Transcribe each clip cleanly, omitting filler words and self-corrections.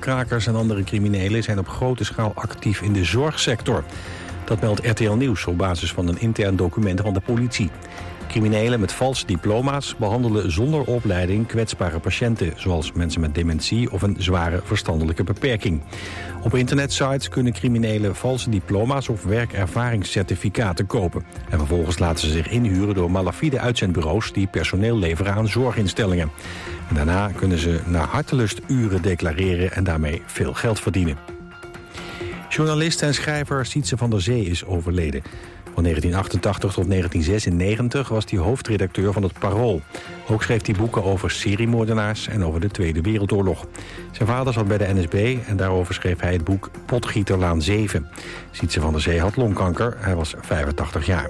winkelkrakers en andere criminelen zijn op grote schaal actief in de zorgsector. Dat meldt RTL Nieuws op basis van een intern document van de politie. Criminelen met valse diploma's behandelen zonder opleiding kwetsbare patiënten, zoals mensen met dementie of een zware verstandelijke beperking. Op internetsites kunnen criminelen valse diploma's of werkervaringscertificaten kopen. En vervolgens laten ze zich inhuren door malafide uitzendbureaus die personeel leveren aan zorginstellingen. En daarna kunnen ze naar hartelust uren declareren en daarmee veel geld verdienen. Journalist en schrijver Sietse van der Zee is overleden. Van 1988 tot 1996 was hij hoofdredacteur van het Parool. Ook schreef hij boeken over seriemoordenaars en over de Tweede Wereldoorlog. Zijn vader zat bij de NSB en daarover schreef hij het boek Potgieterlaan 7. Sietse van der Zee had longkanker, hij was 85 jaar.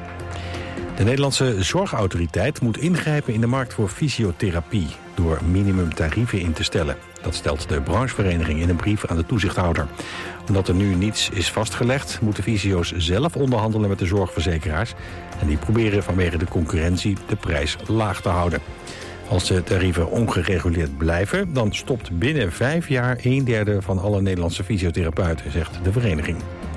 De Nederlandse Zorgautoriteit moet ingrijpen in de markt voor fysiotherapie door minimumtarieven in te stellen. Dat stelt de branchevereniging in een brief aan de toezichthouder. Omdat er nu niets is vastgelegd, moeten fysio's zelf onderhandelen met de zorgverzekeraars. En die proberen vanwege de concurrentie de prijs laag te houden. Als de tarieven ongereguleerd blijven, dan stopt binnen 5 jaar 1/3 van alle Nederlandse fysiotherapeuten, zegt de vereniging.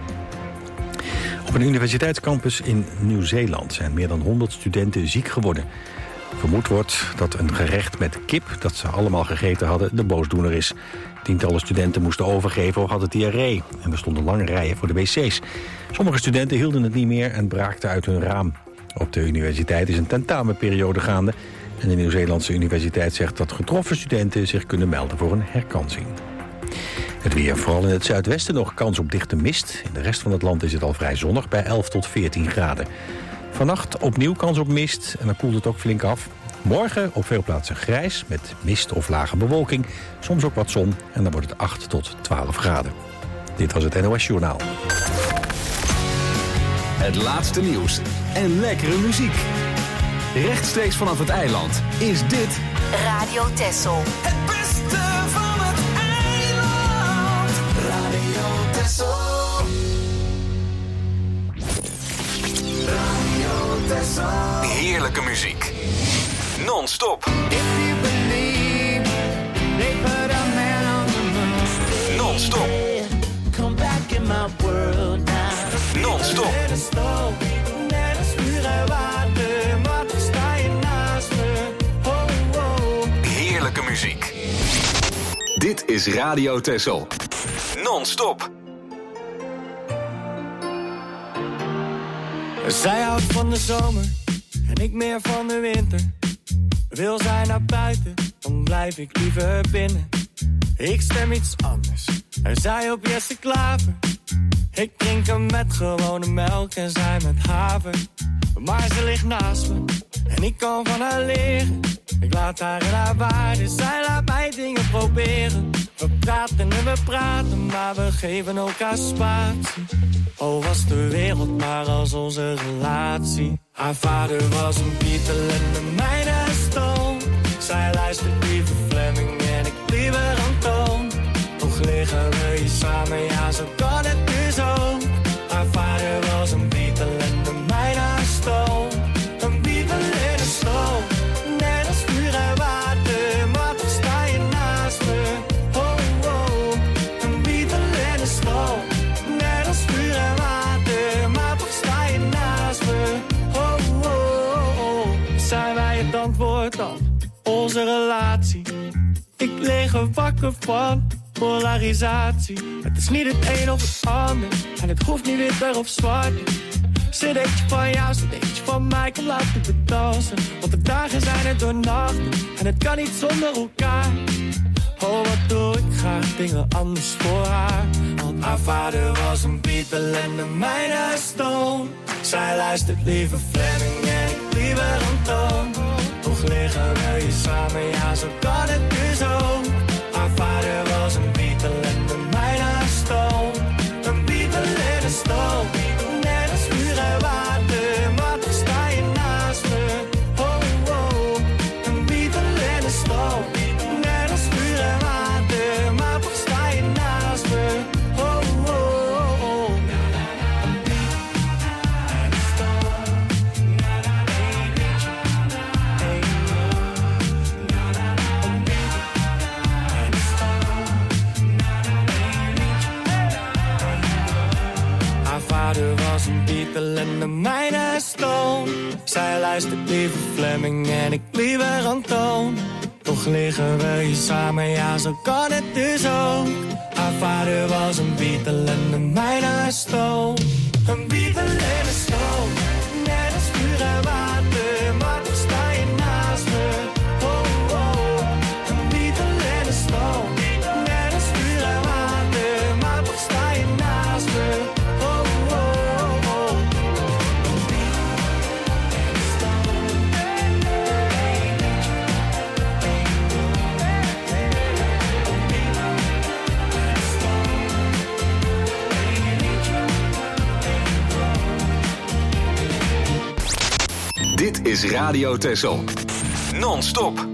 Op een universiteitscampus in Nieuw-Zeeland zijn meer dan 100 studenten ziek geworden. Vermoed wordt dat een gerecht met kip, dat ze allemaal gegeten hadden, de boosdoener is. Tientallen studenten moesten overgeven of hadden diarree. En er stonden lange rijen voor de wc's. Sommige studenten hielden het niet meer en braakten uit hun raam. Op de universiteit is een tentamenperiode gaande. En de Nieuw-Zeelandse universiteit zegt dat getroffen studenten zich kunnen melden voor een herkansing. Het weer, vooral in het zuidwesten nog kans op dichte mist. In de rest van het land is het al vrij zonnig bij 11 tot 14 graden. Vannacht opnieuw kans op mist en dan koelt het ook flink af. Morgen op veel plaatsen grijs met mist of lage bewolking. Soms ook wat zon en dan wordt het 8 tot 12 graden. Dit was het NOS Journaal. Het laatste nieuws en lekkere muziek. Rechtstreeks vanaf het eiland is dit Radio Texel. Het beste van het eiland. Radio Texel. Radio Texel. heerlijke muziek. Non-stop. Non-stop. Non-stop. Heerlijke muziek. Dit is Radio Texel. Non-stop. Zij houdt van de zomer en ik meer van de winter. Wil zij naar buiten, dan blijf ik liever binnen. Ik stem iets anders en zij op Jesse Klaver. Ik drink hem met gewone melk en zij met haver. Maar ze ligt naast me en ik kan van haar leren. Ik laat haar in haar waarde, zij laat mij dingen proberen. We praten en we praten, maar we geven elkaar spatie. Oh, was de wereld maar als onze relatie. Haar vader was een Beatle en de mijne een Stone. Zij luistert liever Fleming en ik liever Antoon. Toch liggen we hier samen, ja zo kan het dus ook. Haar vader was een Beatle en de mijne een Stone. Een Beatle en een Stone. Net als vuur en water, maar toch sta je naast me. Oh, oh, een Beatle en een Stone. Net als vuur en water, maar toch sta je naast me. Oh, oh, oh. Zijn wij het antwoord op onze relatie? Ik lig er wakker van polarisatie. Het is niet het een of het ander en het hoeft niet wit of zwart. Cd'tje van jou, cd'tje van mij, kom laten we dansen. Want de dagen zijn er door nachten en het kan niet zonder elkaar. Oh, wat doe ik graag dingen anders voor haar. Want haar vader was een Beatle en de mijne een Stone. Zij luistert liever Fleming en ik liever Antoon. Toch liggen we hier samen, ja zo kan het dus ook. Haar vader was een Beatle en de mijne een Stone. Een Beatle en een Stone. Net als vuur en water, maar toch sta je naast me. Oh, oh, een Beatle en een Stone. Net als vuur en water, maar toch sta je naast me. Oh, oh, oh. Een Beatle en een Stone. Een Beatle en een Stone. was een Beatle en de mijne Stone. Zij luistert liever Fleming en ik liever Antoon. Toch liggen we hier samen, ja zo kan het dus ook. Haar vader was een Beatle en de mijne Stone. Een Beatle en een Stone, net als vuur en water, maar toch sta je naast me. Oh, oh. Een Beatle en een Stone, net als vuur en water, maar toch sta je naast me. Oh, oh, oh, oh. Een Beatle en een Stone. Dit is Radio Texel. Non-stop.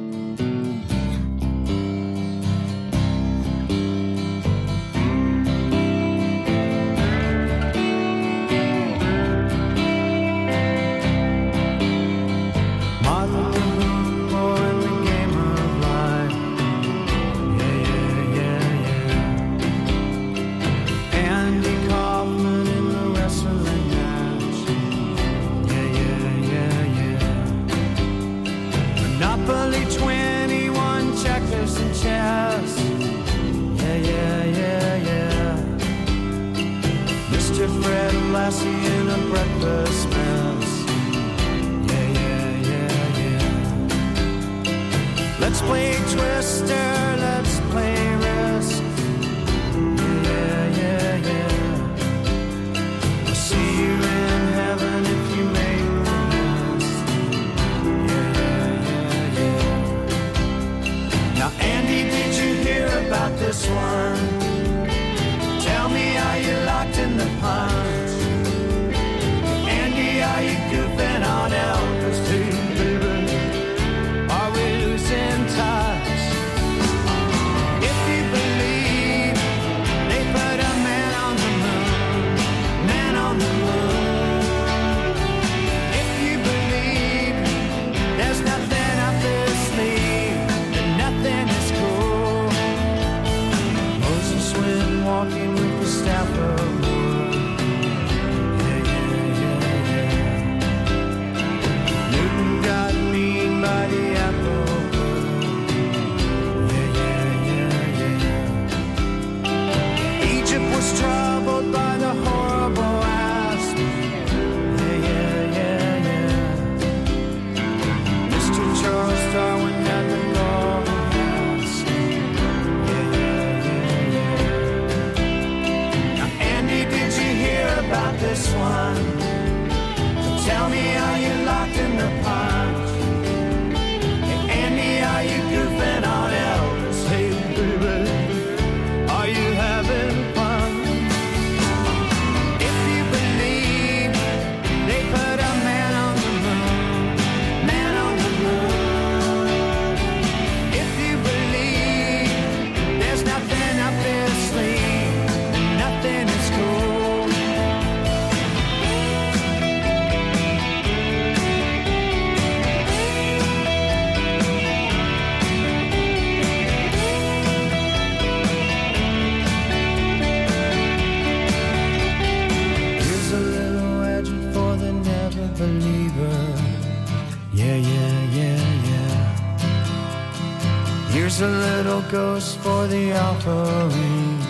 Here's a little ghost for the offering.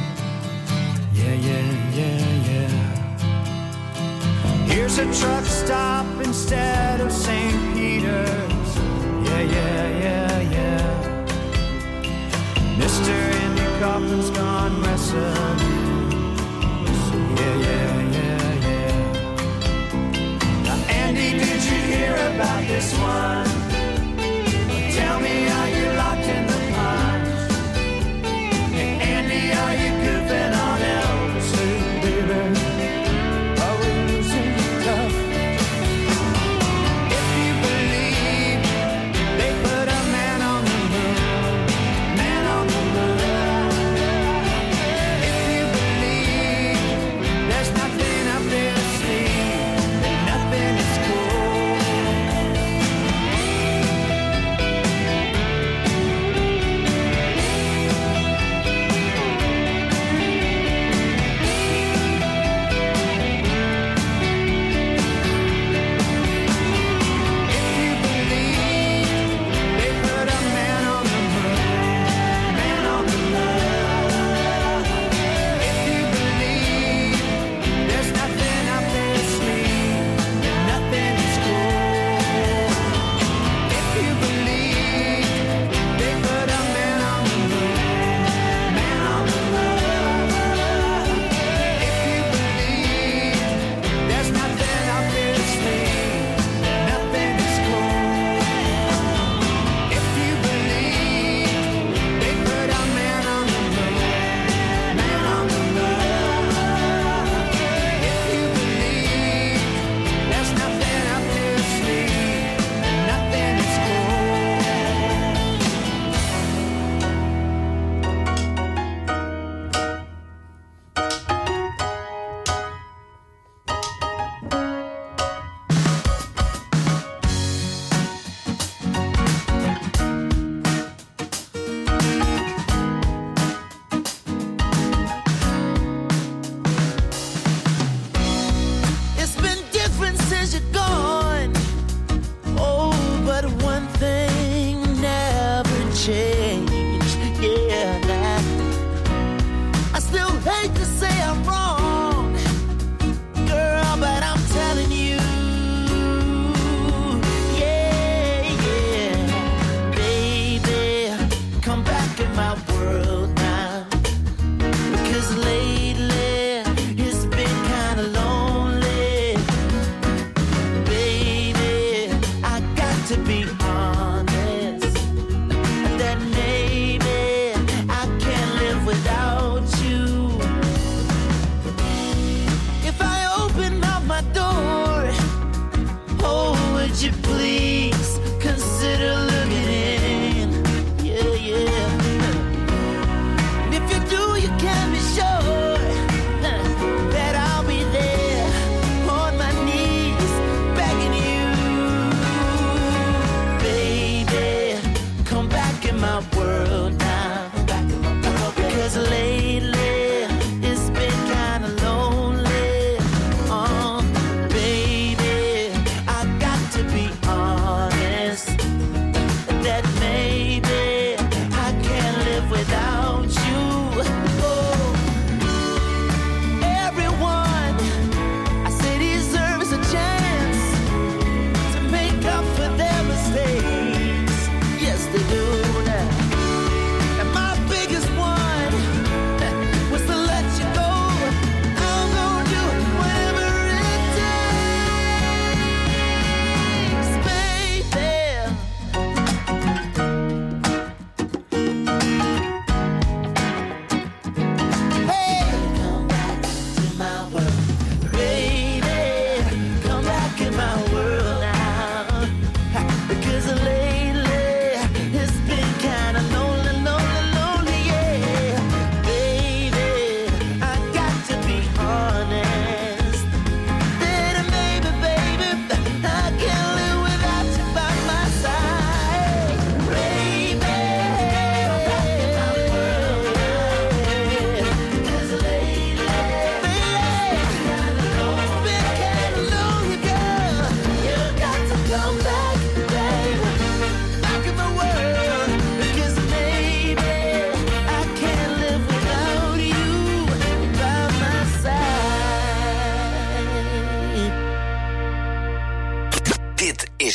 Yeah, yeah, yeah, yeah. Here's a truck stop instead of St. Peter's. Yeah, yeah, yeah, yeah. Mr. Andy Kaufman's gone wrestling. Yeah, yeah, yeah, yeah. Now, Andy, did you hear about this one? Tell me, are you locked in the punch? Hey, Andy, are you goofing on Elvis? Hey, baby, are we losing tough? If you believe they put a man on the moon, man on the moon. If you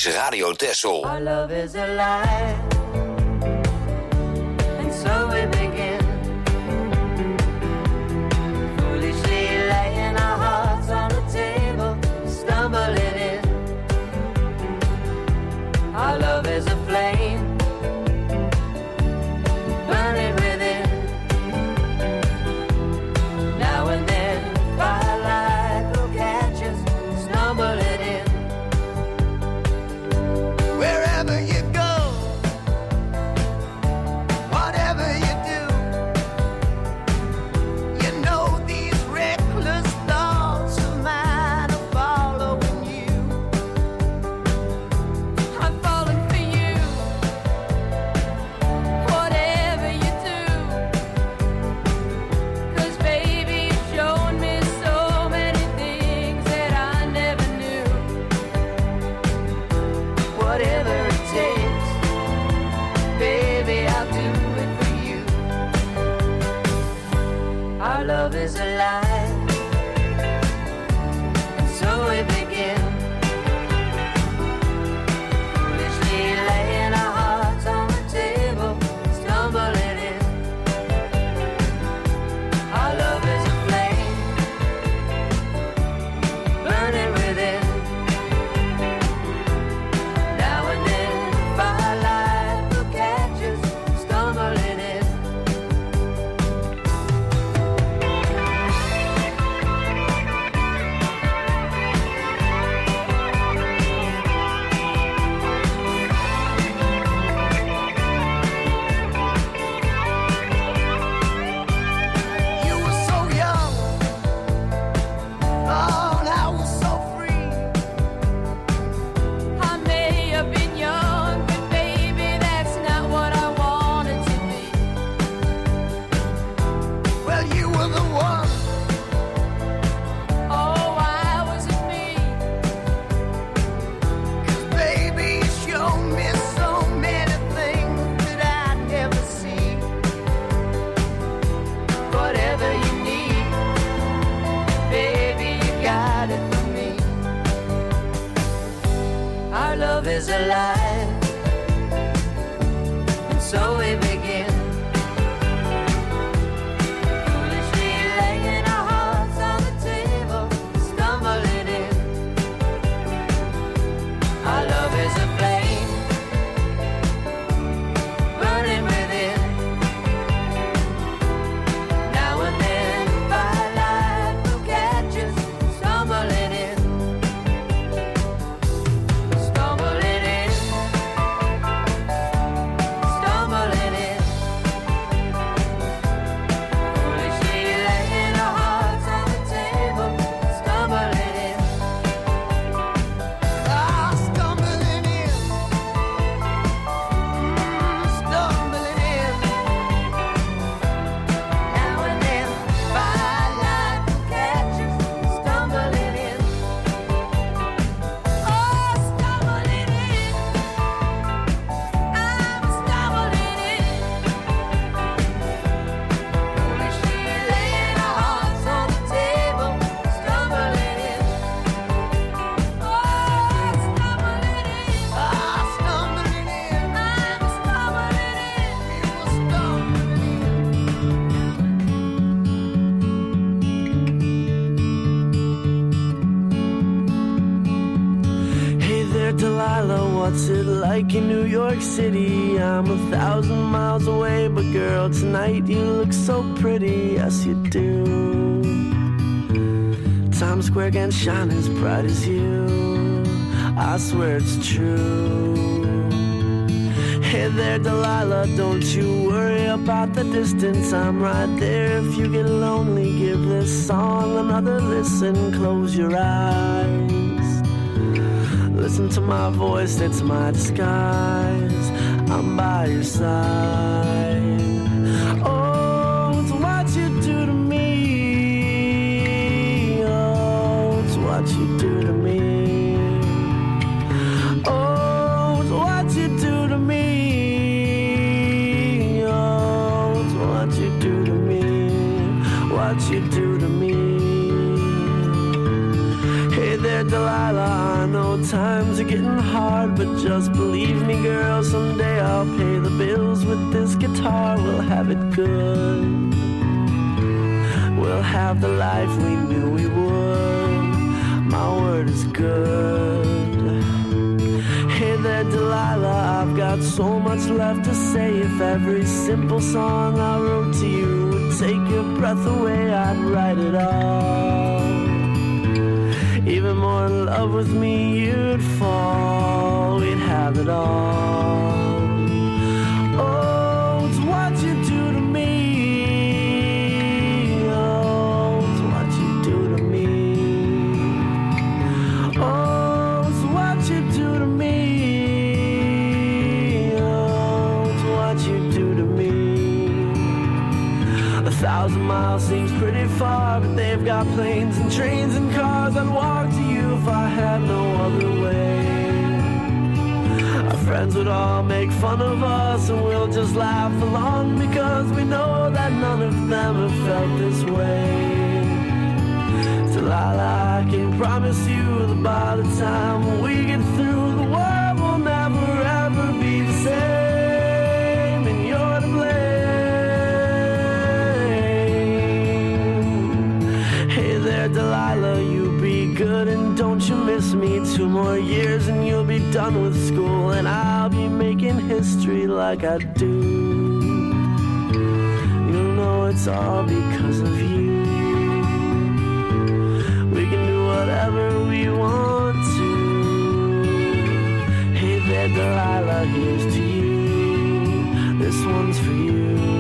is Radio Texel. Our love is alive, and so we begin. Foolishly laying our hearts on the table, stumbling in. Our love is a flame, burning within. Now and then, firelight will catch us, stumbling in. Wherever you go, whatever you do, you know these reckless thoughts of mine are following you. I'm falling for you, whatever you do. 'Cause baby, you've shown me so many things that I never knew. Whatever it takes, baby, I'll do it for you. Our love is alive, and so we begin. Foolishly laying our hearts on the table, stumbling in. Our love is a flame, burning within. Now and then, firelight will catch us, stumbling in. You were so young, oh, and I was so free. I may have been young, but baby, that's not what I wanted to be. Well, you were the one. Oh, why was it me? 'Cause baby, you showed me so many things that I'd never see. Whatever you need, baby, you got it for me. Our love is alive, and so we begin. Foolishly laying our hearts on the table, stumbling in. Our love is a flame, burning within. Now and then, firelight will catch us, stumbling in. Stumbling in. Stumbling in. Foolishly laying our hearts on the table, stumbling in. Ah, stumbling in. Stumbling in. Now and then, firelight will catch us, stumbling in. Oh, stumbling in. I'm stumbling in. Foolishly laying our hearts on the table, stumbling in. Oh, stumbling in. Ah, stumbling in. I'm stumbling in. You were stumbling in. Hey there, Delilah, what's it like in New York City? I'm 1,000 miles away, but girl, tonight you look so pretty, yes you do. Times Square can shine as bright as you, I swear it's true. Hey there, Delilah, don't you worry about the distance, I'm right there. If you get lonely, give this song another listen, close your eyes. Listen to my voice, it's my disguise. I'm by your side. Oh, it's what you do to me. Oh, it's what you do to me. Oh, it's what you do to me. Oh, it's what you do to me. What you do to me. Hey there, there, Delilah, I know times are getting hard, but just believe me, girl, someday I'll pay the bills with this guitar. We'll have it good. We'll have the life we knew we would. My word is good. Hey there, Delilah, I've got so much left to say. If every simple song I wrote to you would take your breath away, I'd write it all. Even more in love with me, you'd fall. We'd have it all. Oh, it's what you do to me. Oh, it's what you do to me. Oh, it's what you do to me. Oh, it's what you do to me. 1,000 miles seems pretty far, but they've got planes and trains and cars. I'd walk to you if I had no other way. Our friends would all make fun of us, and we'll just laugh along, because we know that none of them have felt this way. Delilah, I can promise you that by the time we get through, the world will never ever be the same, and you're to blame. Hey there, Delilah, you be good and don't you miss me. 2 more years and you'll be done with school, and I'll be making history like I do. You know it's all because of you. We can do whatever we want to. Hey there, Delilah, here's to you. This one's for you.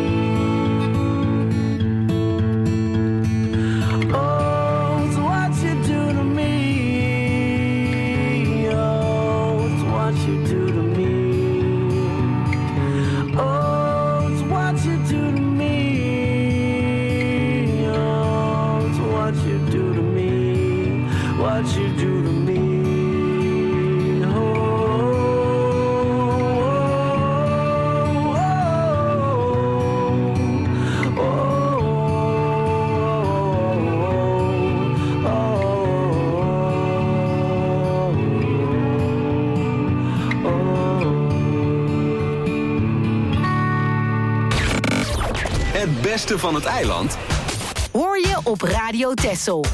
What you do to me. Oh, oh, oh, oh, Het beste van het eiland hoor je op Radio Texel.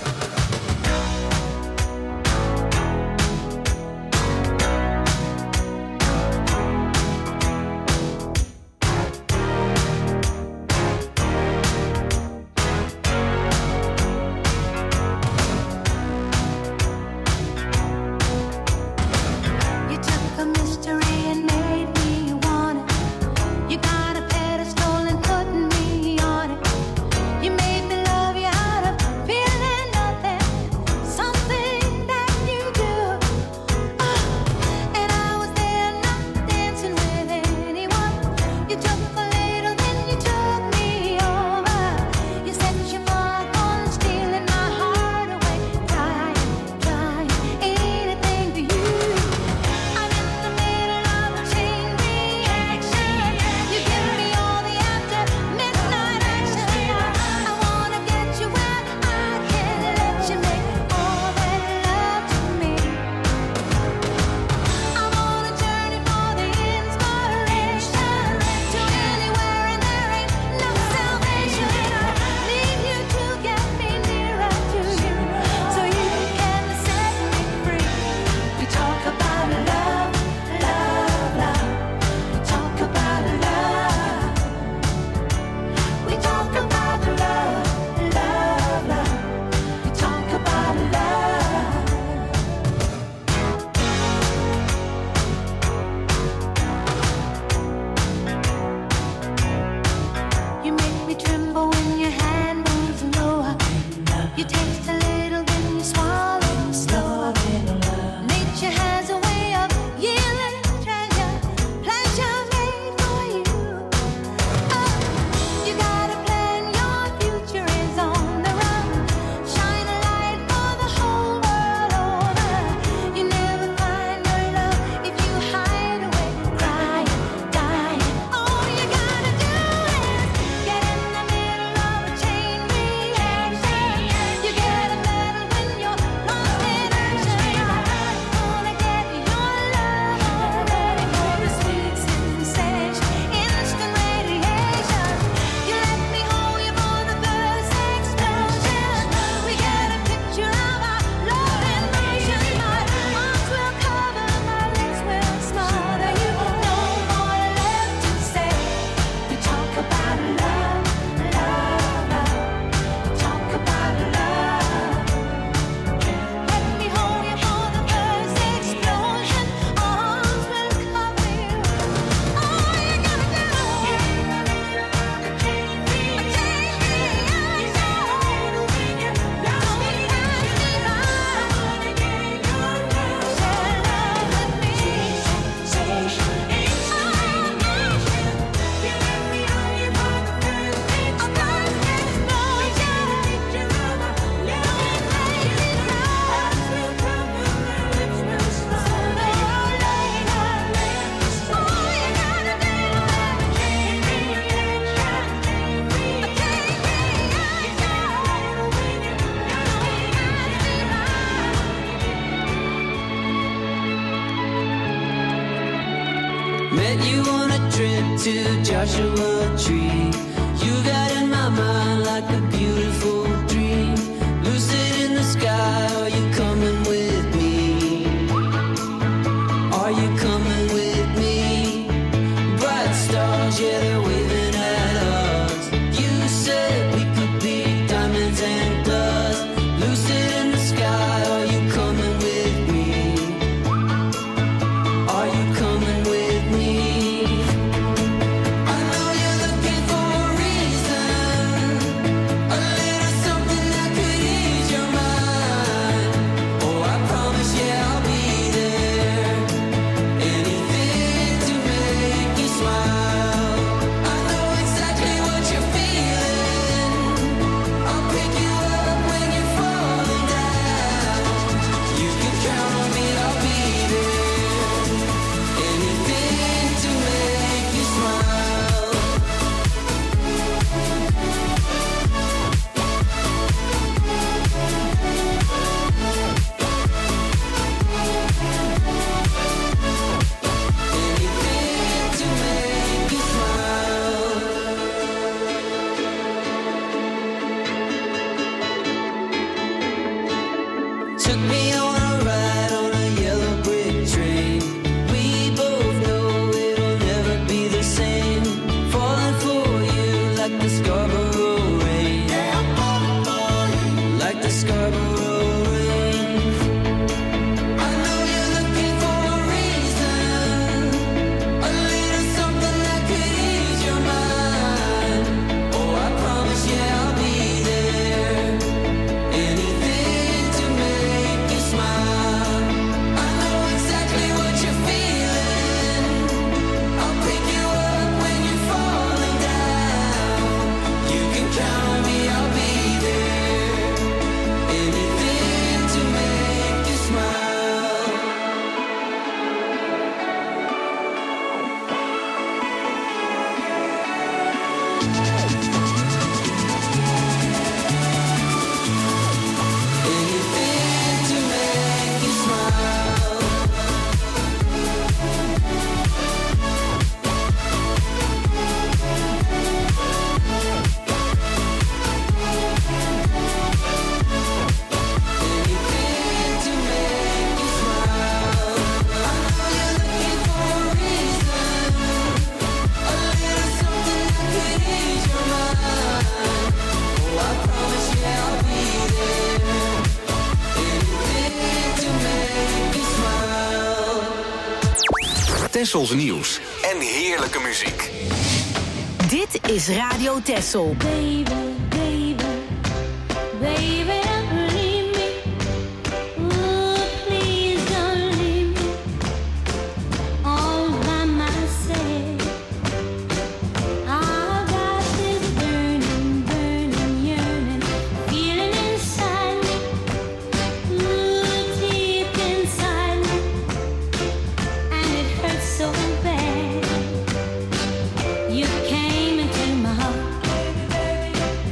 Nothing to Joshua Tree. You got in my mind like a beautiful dream. Lucid in the sky, are you coming with me? Are you coming with me? Bright stars, yeah, they're waving at us. You said we could be diamonds and dust. Lucid in the sky, are you coming with me? Are you coming with me? I know you're looking for a reason, a little something that could ease your mind. Oh, I promise, yeah, I'll be there. Anything to make you smile. I know exactly what you're feeling. I'll pick you up when you're falling down. You can count on me, I'll be there. Anything to make you smile. Anything to make you smile. Took me on a ride on a yellow brick train. We both know it'll never be the same. Falling for you like the Scarborough rain. Yeah, I'm falling for you like the Scarborough rain. I know you're looking for a reason, a little something that could ease your mind. Oh, I promise, yeah, I'll be there. Anything to make you smile. I know exactly what you're feeling. I'll pick you up when you're falling down. You can count on me, I'll be there. Anything to make you smile. Anything to make you smile. Anything to make you smile. I know you're looking for a reason, a little something that could ease your mind. Oh, I promise, yeah, I'll be there. Anything to make you smile. Tessels nieuws en heerlijke muziek. Dit is Radio Tessel. Baby, baby, baby, don't leave me. Ooh, please don't leave me all by myself. I've got this burning, burning yearning feeling inside me. Ooh, deep inside me, and it hurts so bad. You came into my heart.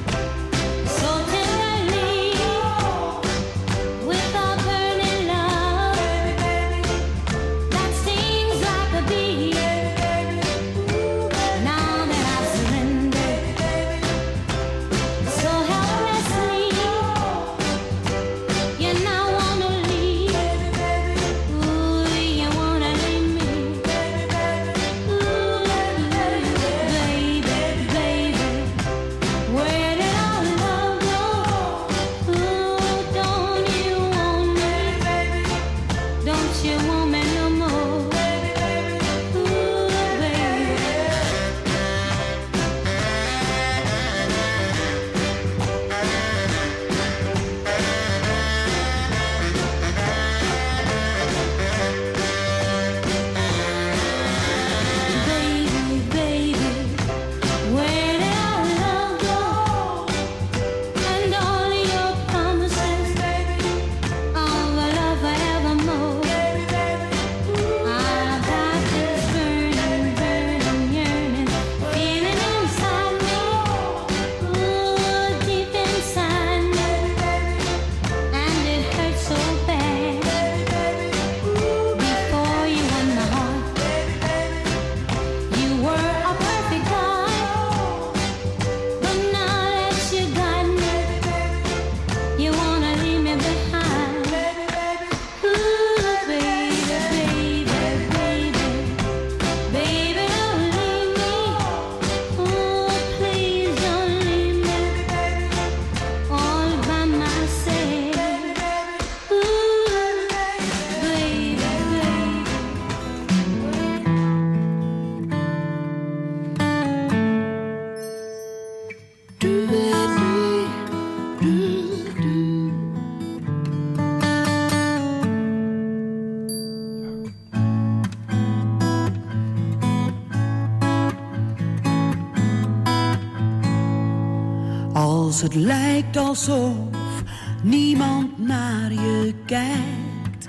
Als het lijkt alsof niemand naar je kijkt.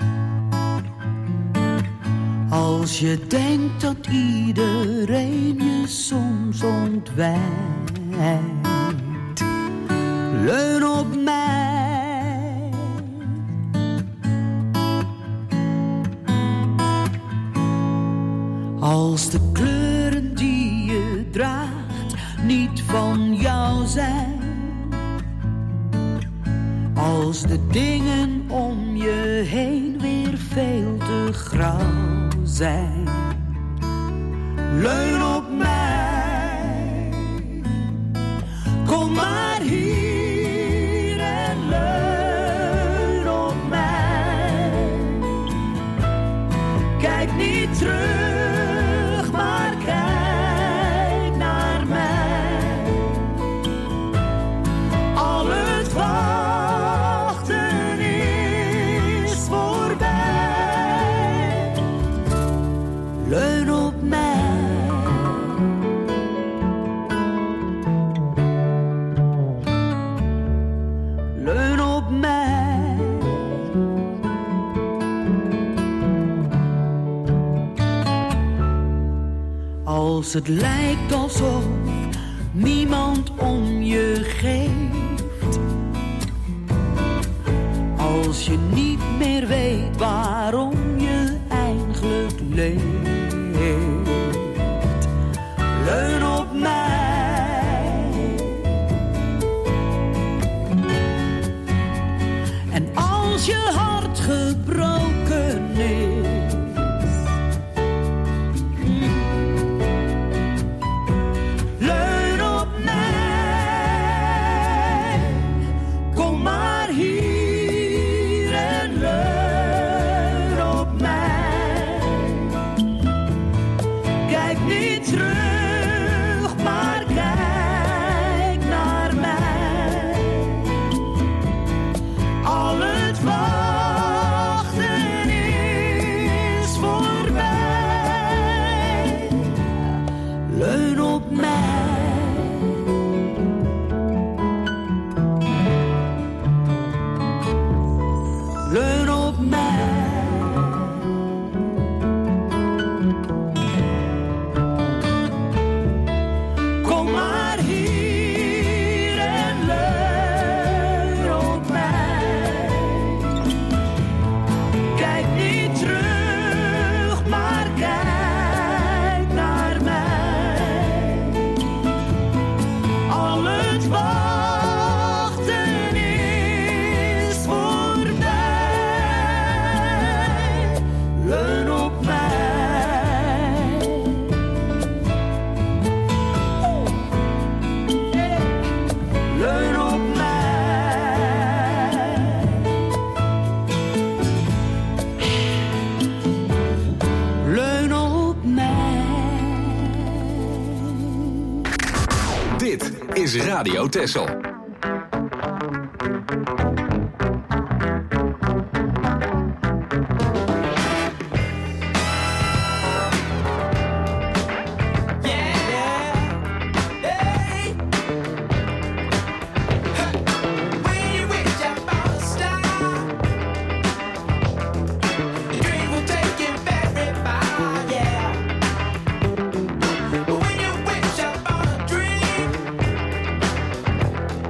Als je denkt dat iedereen je soms ontwijkt. Leun op mij. Als de kleuren die je draagt niet van jou zijn. Als de dingen om je heen weer veel te grauw zijn. Leun op mij. Kom maar hier en leun op mij. Kijk niet terug, maar kijk naar mij. Al het wachten is voorbij. Leun op mij. Leun op mij. Als het lijkt alsof niemand om je geeft. Als je niet meer weet waarom je eigenlijk leeft. Leun op mij. En als je hart gebroken is. Leun op mij. Kom maar hier en leun op mij. Kijk niet terug, maar kijk naar mij. Al het wachten is voorbij. Leun op mij. Leun op mij. Kom maar hier en leun op mij. Kijk niet terug, maar kijk naar mij. Al het wachten is voorbij. Leun op mij. Leun op mij. Leun op mij. Dit is Radio Texel. When you wish upon a dream,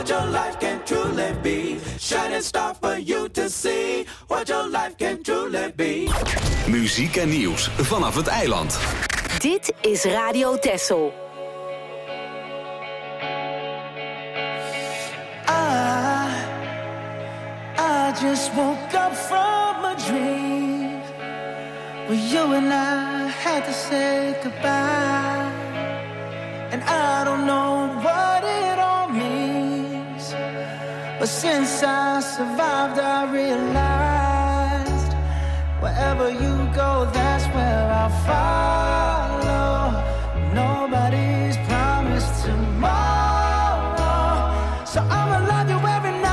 what your life can truly be. Shining star for you to see what your life can truly be. Muziek en nieuws vanaf het eiland. Dit is Radio Texel. I just woke up from a dream where you and I had to say goodbye. And I don't know what it all means, but since I survived I realized wherever you go, that's where I'll follow. Nobody's promised tomorrow, so I'ma love you every night.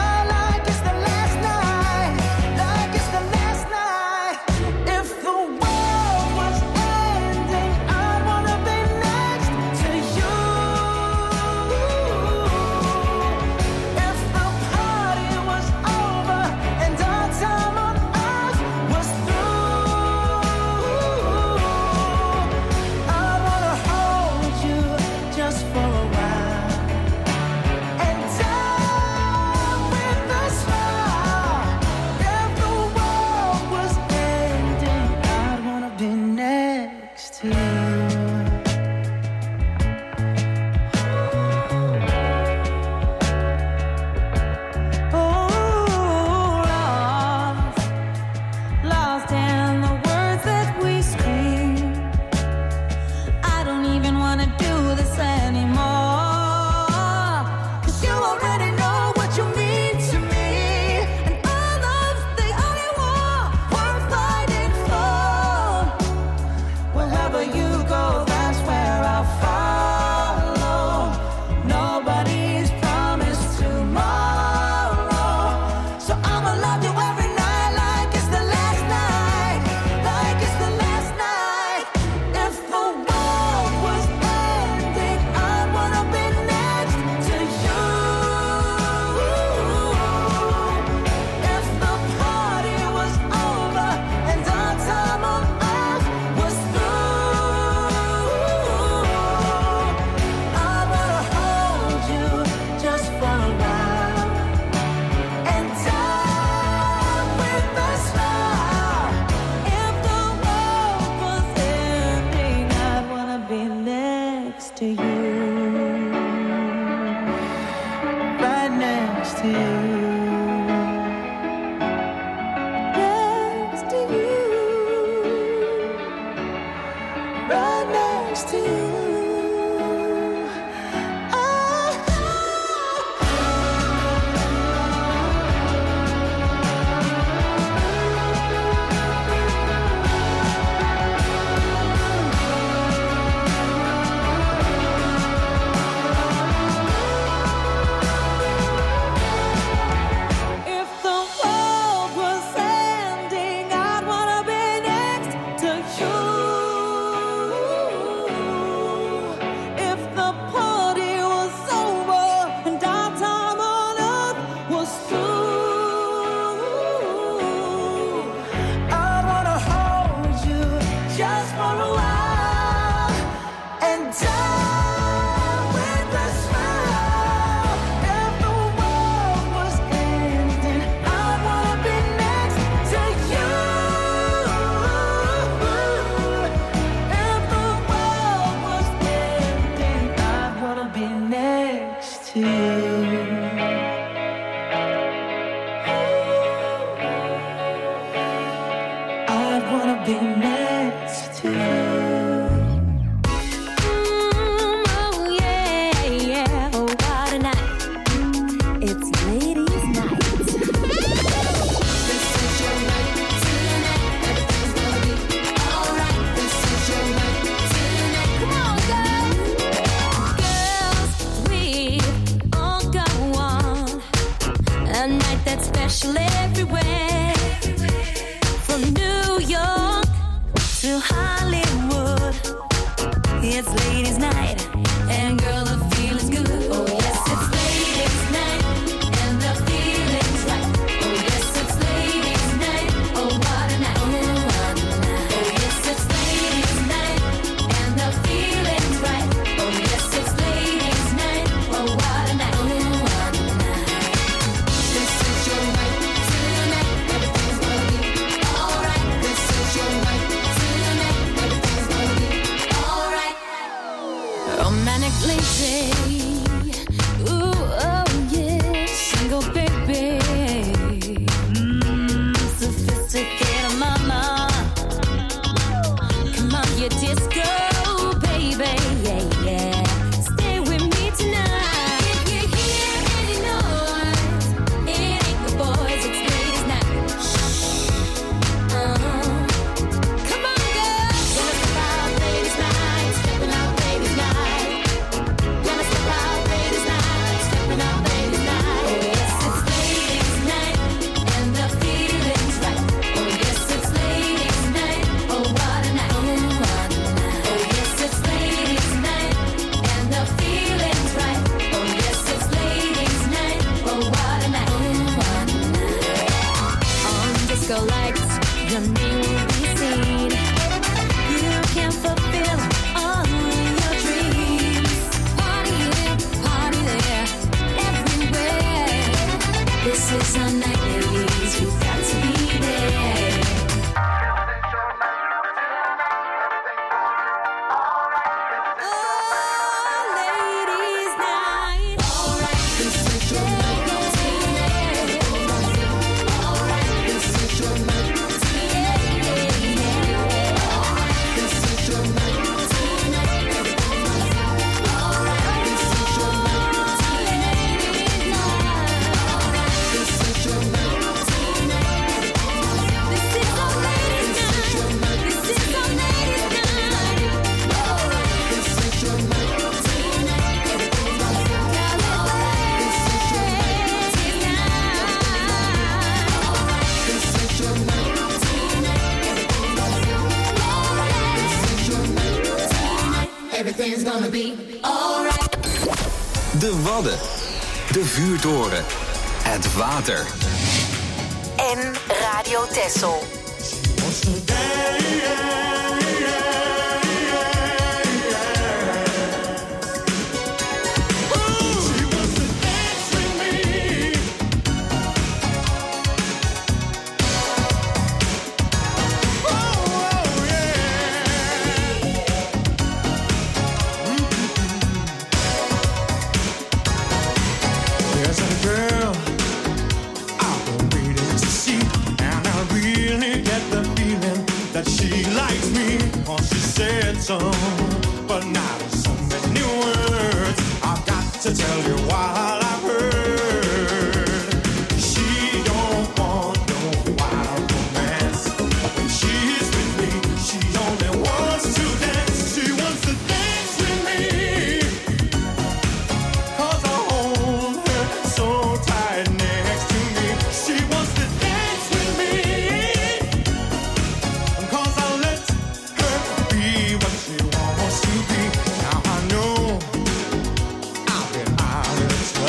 Everywhere, from New York to Hollywood. recollect, your name will be seen. You can fulfill all your dreams. Party here, party there, everywhere. This is our night, ladies. You've got to be there. Everything's gonna be alright. De Wadden. De vuurtoren. Het water. En Radio Texel. So, but not so many words. I've got to tell you while I've heard. She don't want no wild romance. When she's with me, she only wants to dance. She wants to dance with me. 'Cause I hold her so tight next to me. She wants to dance with me. 'Cause I let her be what she wants to be. Now I know I've been out of touch.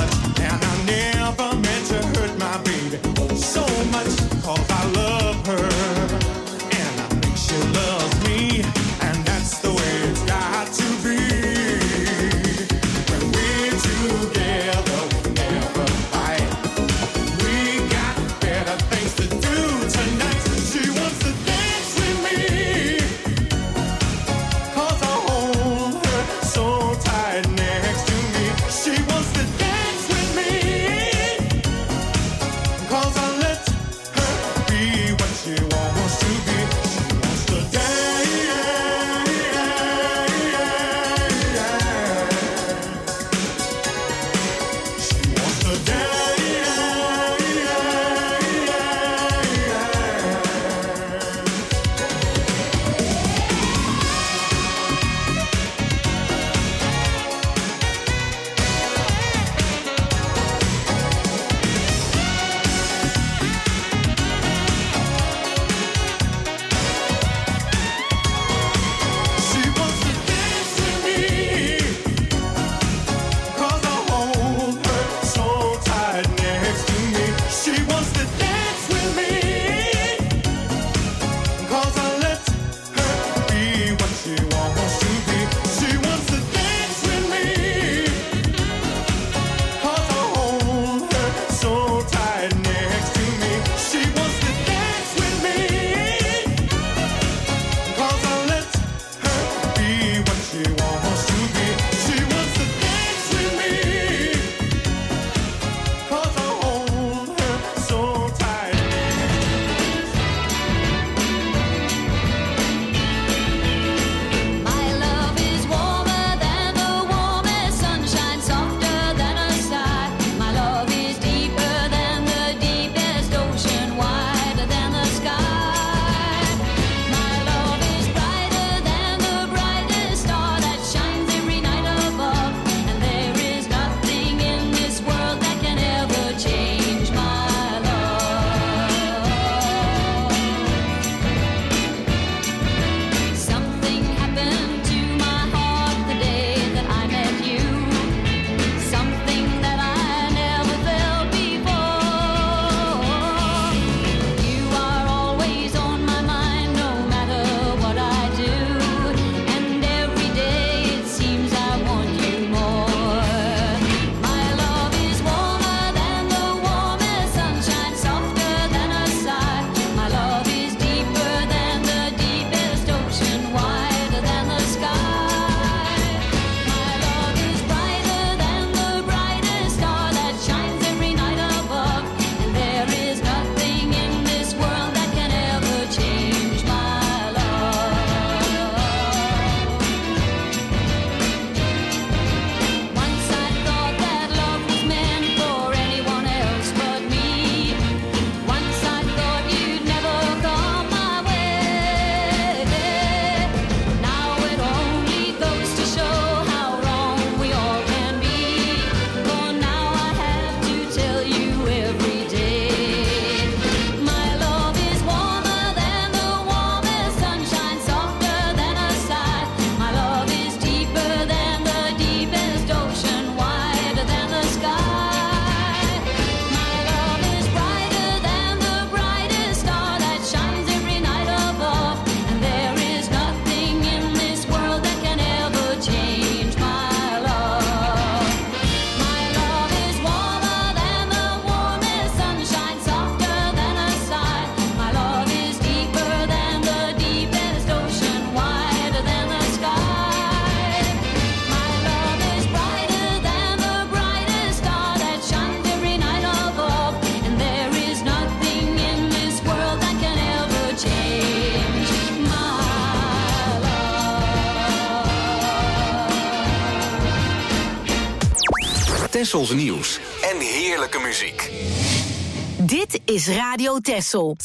Tessels nieuws en heerlijke muziek. Dit is Radio Tessel.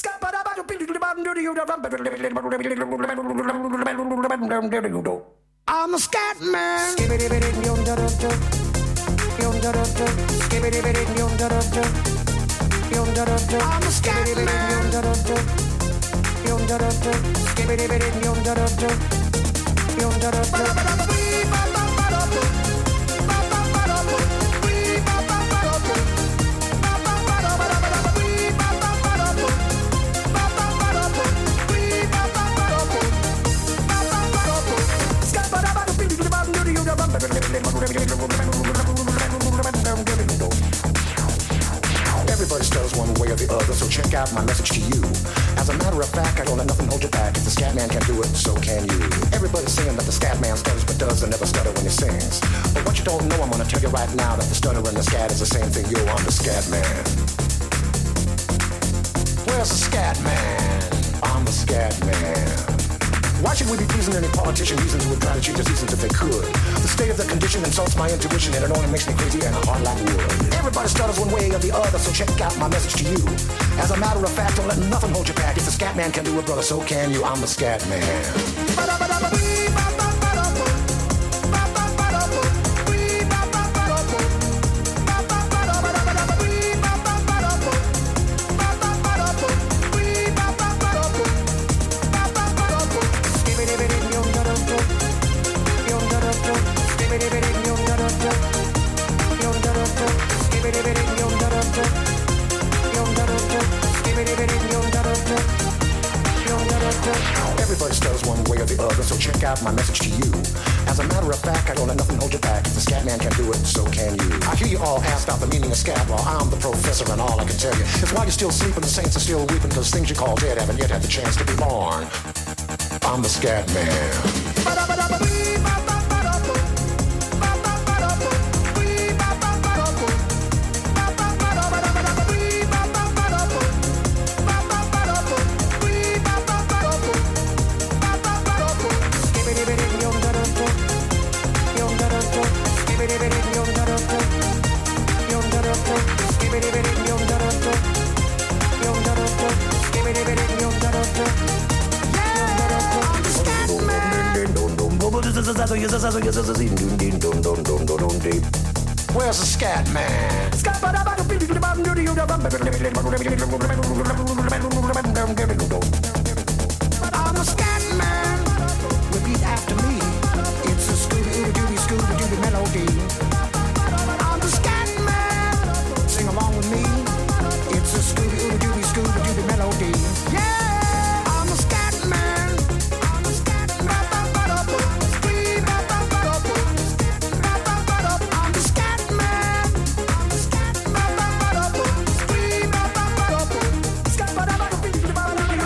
I'm a scat man. I'm a scat Everybody stutters one way or the other, so check out my message to you. As a matter of fact, I don't let nothing hold you back. If the scat man can do it, so can you. Everybody's saying that the scat man stutters but does and never stutter when he sings. But what you don't know, I'm gonna tell you right now, that the stutter and the scat is the same thing. Yo, I'm the scat man. Where's the scat man? I'm the scat man. Why should we be pleasing any politician reasons who would try to change the seasons if they could? The state of the condition insults my intuition, and it only makes me crazy and hard like wood. Everybody stutters one way or the other, so check out my message to you. As a matter of fact, don't let nothing hold you back. If the scat man can do it, brother, so can you. I'm the scat man. Everybody stutters one way or the other, so check out my message to you. As a matter of fact, I don't let nothing hold you back. If the scat man can do it, so can you. I hear you all ask about the meaning of scat. Well, I'm the professor, and all I can tell you is while you're still sleeping, the saints are still weeping, because things you call dead haven't yet had the chance to be born. I'm the scat man. Where's the scat man? I'm a scat man. Repeat after me. It's a Scooby-Dooby melody. I'm the scat man. Sing along with me. It's a Scooby-Dooby melody. Yeah, I'm a scat man. I'm a scat man. I'm the scat man. I'm the scat man.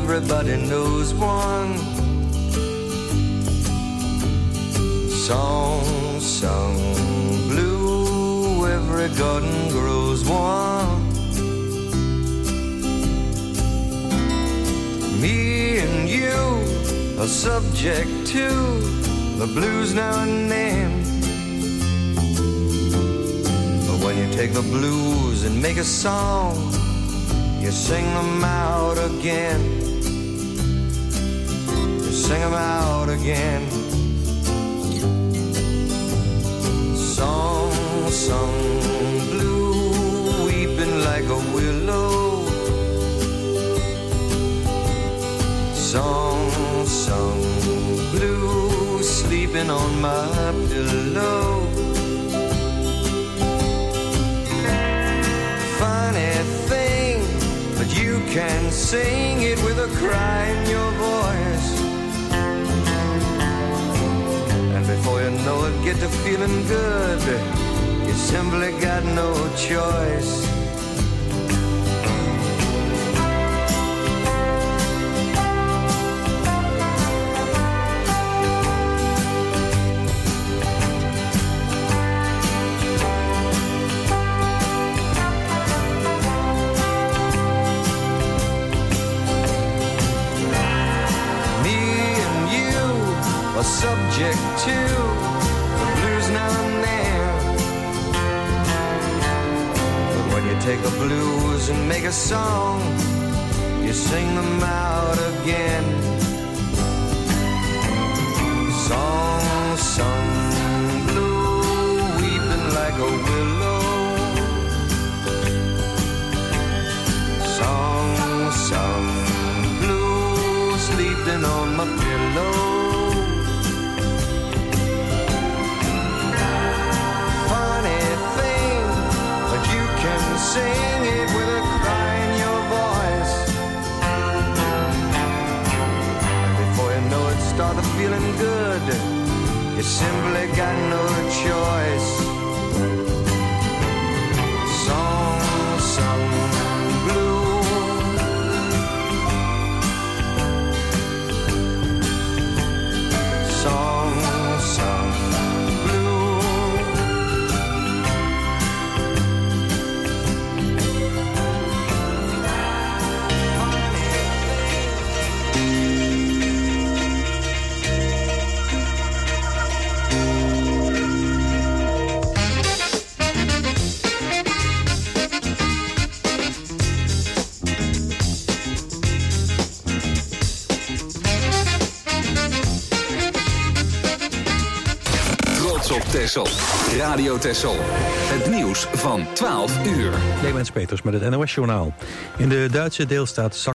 everybody knows one song sung blue, every garden grows one. Me and you are subject to the blues now and then. But when you take the blues and make a song, you sing them out again. You sing them out again. Song sung blue, weeping like a willow. Song sung blue, sleeping on my pillow. Funny thing, but you can sing it with a cry in your voice. And before you know it, get to feeling good. You simply got no choice. Subject to the blues now and then. But when you take the blues and make a song, you sing them out again. Song sung blue, weeping like a willow. Song sung blue, sleeping on my pillow. Sing it with a cry in your voice. And before you know it, started feeling good. You simply got no choice. Song sung blue. Song sung blue. Op Texel. Radio Texel. Het nieuws van 12 uur. Clemens Peters met het NOS-journaal. In de Duitse deelstaat